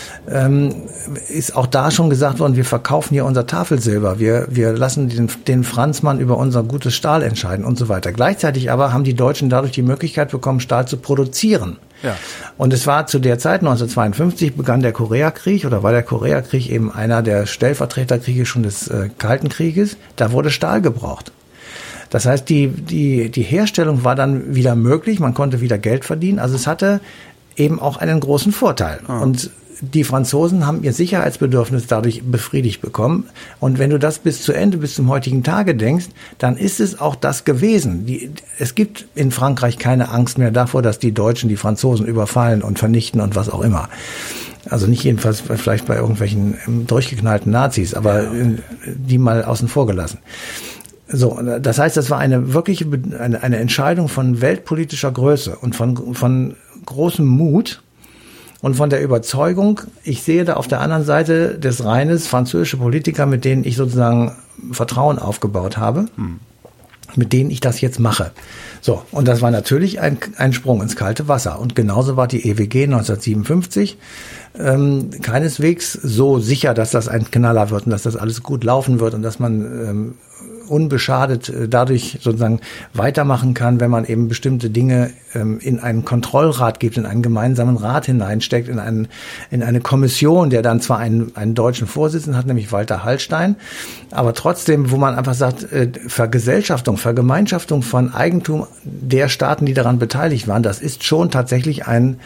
ist auch da schon gesagt worden, wir verkaufen hier unser Tafelsilber, wir lassen den Franzmann über unser gutes Stahl entscheiden und so weiter. Gleichzeitig aber haben die Deutschen dadurch die Möglichkeit bekommen, Stahl zu produzieren. Ja. Und es war zu der Zeit, 1952, begann der Koreakrieg, oder war der Koreakrieg eben einer der Stellvertreterkriege schon des Kalten Krieges. Da wurde Stahl gebraucht. Das heißt, die Herstellung war dann wieder möglich, man konnte wieder Geld verdienen. Also es hatte eben auch einen großen Vorteil. Ah. Und die Franzosen haben ihr Sicherheitsbedürfnis dadurch befriedigt bekommen. Und wenn du das bis zum heutigen Tage denkst, dann ist es auch das gewesen. Es gibt in Frankreich keine Angst mehr davor, dass die Deutschen die Franzosen überfallen und vernichten und was auch immer. Also nicht jedenfalls vielleicht bei irgendwelchen durchgeknallten Nazis, aber die mal außen vor gelassen. So, das heißt, das war eine wirkliche eine Entscheidung von weltpolitischer Größe und von großem Mut und von der Überzeugung, ich sehe da auf der anderen Seite des Rheines französische Politiker, mit denen ich sozusagen Vertrauen aufgebaut habe, mit denen ich das jetzt mache. So, und das war natürlich ein Sprung ins kalte Wasser. Und genauso war die EWG 1957 keineswegs so sicher, dass das ein Knaller wird und dass das alles gut laufen wird und dass man unbeschadet dadurch sozusagen weitermachen kann, wenn man eben bestimmte Dinge in einen Kontrollrat gibt, in einen gemeinsamen Rat hineinsteckt, in eine Kommission, der dann zwar einen deutschen Vorsitzenden hat, nämlich Walter Hallstein, aber trotzdem, wo man einfach sagt, Vergemeinschaftung von Eigentum der Staaten, die daran beteiligt waren, das ist schon tatsächlich ein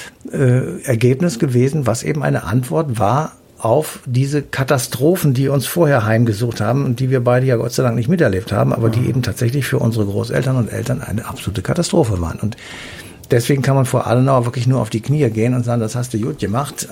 Ergebnis gewesen, was eben eine Antwort war auf diese Katastrophen, die uns vorher heimgesucht haben und die wir beide ja Gott sei Dank nicht miterlebt haben, aber die eben tatsächlich für unsere Großeltern und Eltern eine absolute Katastrophe waren. Und deswegen kann man vor Adenauer wirklich nur auf die Knie gehen und sagen, das hast du gut gemacht.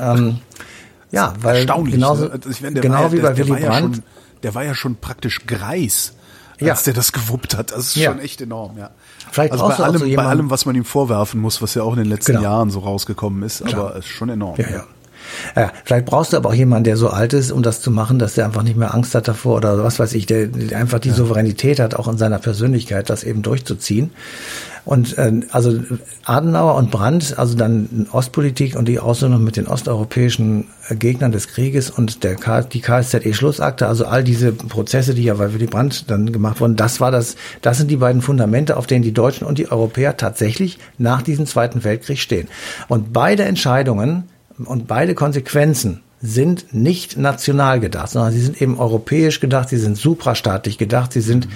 Ja, weil erstaunlich, genauso, ne? Ich meine, genau wie bei Willy Brandt. Der war ja schon praktisch Greis, als der das gewuppt hat. Das ist schon echt enorm, ja. Vielleicht also bei allem, was man ihm vorwerfen muss, was ja auch in den letzten Jahren so rausgekommen ist, aber es ist schon enorm. Ja, vielleicht brauchst du aber auch jemanden, der so alt ist, um das zu machen, dass der einfach nicht mehr Angst hat davor oder was weiß ich, der einfach die Souveränität hat, auch in seiner Persönlichkeit, das eben durchzuziehen. Und also Adenauer und Brandt, also dann Ostpolitik und die Aussöhnung mit den osteuropäischen Gegnern des Krieges und die KSZE-Schlussakte, also all diese Prozesse, die ja bei Willy Brandt dann gemacht wurden, das sind die beiden Fundamente, auf denen die Deutschen und die Europäer tatsächlich nach diesem Zweiten Weltkrieg stehen. Und beide Entscheidungen und beide Konsequenzen sind nicht national gedacht, sondern sie sind eben europäisch gedacht, sie sind suprastaatlich gedacht, sie sind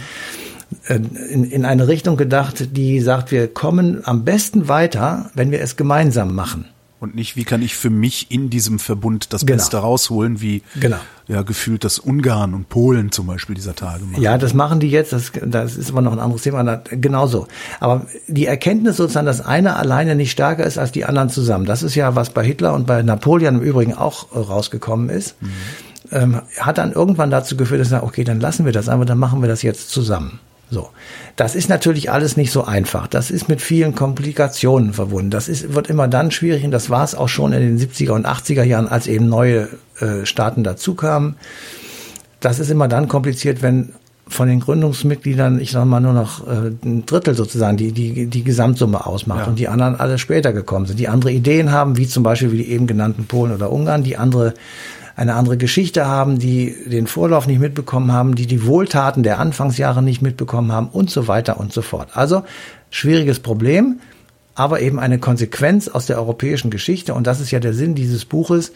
in eine Richtung gedacht, die sagt, wir kommen am besten weiter, wenn wir es gemeinsam machen. Und nicht, wie kann ich für mich in diesem Verbund das Beste rausholen, wie ja gefühlt das Ungarn und Polen zum Beispiel dieser Tage machen. Ja, das machen die jetzt, das ist aber noch ein anderes Thema, genauso. Aber die Erkenntnis sozusagen, dass einer alleine nicht stärker ist als die anderen zusammen, das ist ja, was bei Hitler und bei Napoleon im Übrigen auch rausgekommen ist, hat dann irgendwann dazu geführt, dass er sagt, okay, dann lassen wir das einfach, dann machen wir das jetzt zusammen. So. Das ist natürlich alles nicht so einfach. Das ist mit vielen Komplikationen verbunden. Wird immer dann schwierig und das war es auch schon in den 70er und 80er Jahren, als eben neue Staaten dazukamen. Das ist immer dann kompliziert, wenn von den Gründungsmitgliedern, ich sage mal, nur noch ein Drittel sozusagen die Gesamtsumme ausmacht und die anderen alle später gekommen sind, die andere Ideen haben, wie zum Beispiel wie die eben genannten Polen oder Ungarn, die eine andere Geschichte haben, die den Vorlauf nicht mitbekommen haben, die Wohltaten der Anfangsjahre nicht mitbekommen haben und so weiter und so fort. Also schwieriges Problem, aber eben eine Konsequenz aus der europäischen Geschichte und das ist ja der Sinn dieses Buches.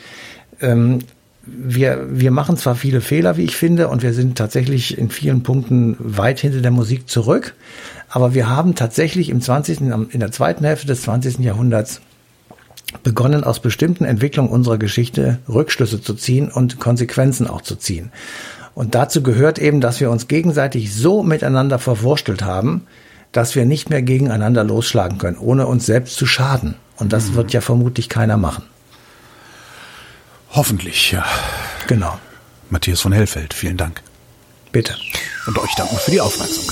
Wir machen zwar viele Fehler, wie ich finde, und wir sind tatsächlich in vielen Punkten weit hinter der Musik zurück, aber wir haben tatsächlich in der zweiten Hälfte des 20. Jahrhunderts begonnen, aus bestimmten Entwicklungen unserer Geschichte Rückschlüsse zu ziehen und Konsequenzen auch zu ziehen. Und dazu gehört eben, dass wir uns gegenseitig so miteinander verwurstelt haben, dass wir nicht mehr gegeneinander losschlagen können, ohne uns selbst zu schaden. Und das wird ja vermutlich keiner machen. Hoffentlich, ja. Genau. Matthias von Hellfeld, vielen Dank. Bitte. Und euch danken für die Aufmerksamkeit.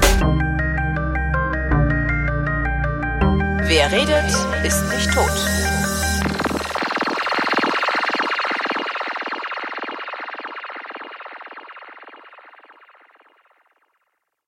Wer redet, ist nicht tot.